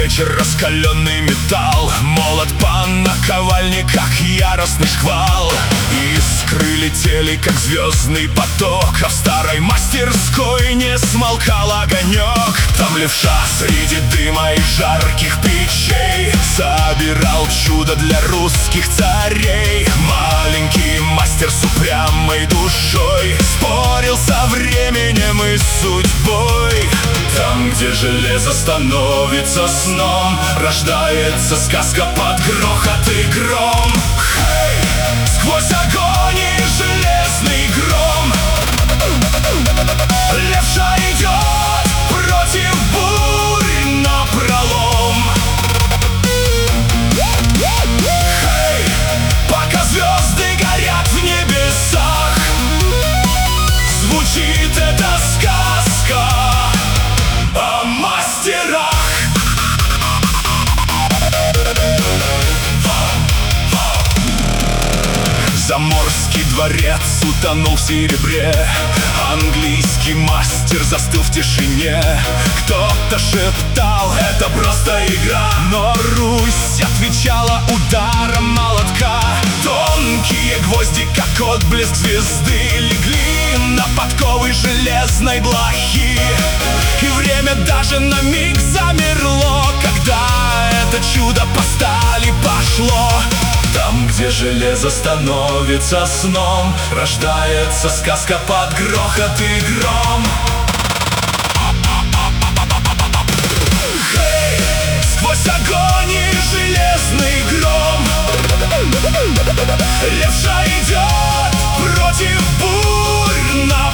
вечер, раскаленный металл, молот по наковальниках, яростный шквал. Искры летели, как звездный поток, а в старой мастерской не смолкал огонек. Там левша среди дыма и жарких печей собирал чудо для русских царей. Маленький мастер с упрямой душой спорил со временем и судьбой. Там, где железо становится сном, рождается сказка под грохот и гром. Хей! Сквозь огонь и железный гром левша идет против бурь напролом. Хей! Пока звезды горят в небесах, звучит эта сказка о мастерах. Заморский дворец утонул в серебре, английский мастер застыл в тишине. Кто-то шептал: это просто игра, но Русь отвечала ударом молотка. Тонкие гвозди, как отблеск звезды, легли на подковы железной блохи. И время даже на миг замерло, когда это чудо по стали пошло. Там, где железо становится сном, рождается сказка под грохот и гром. Хей! Сквозь огонь и железный гром левша идет против бурь на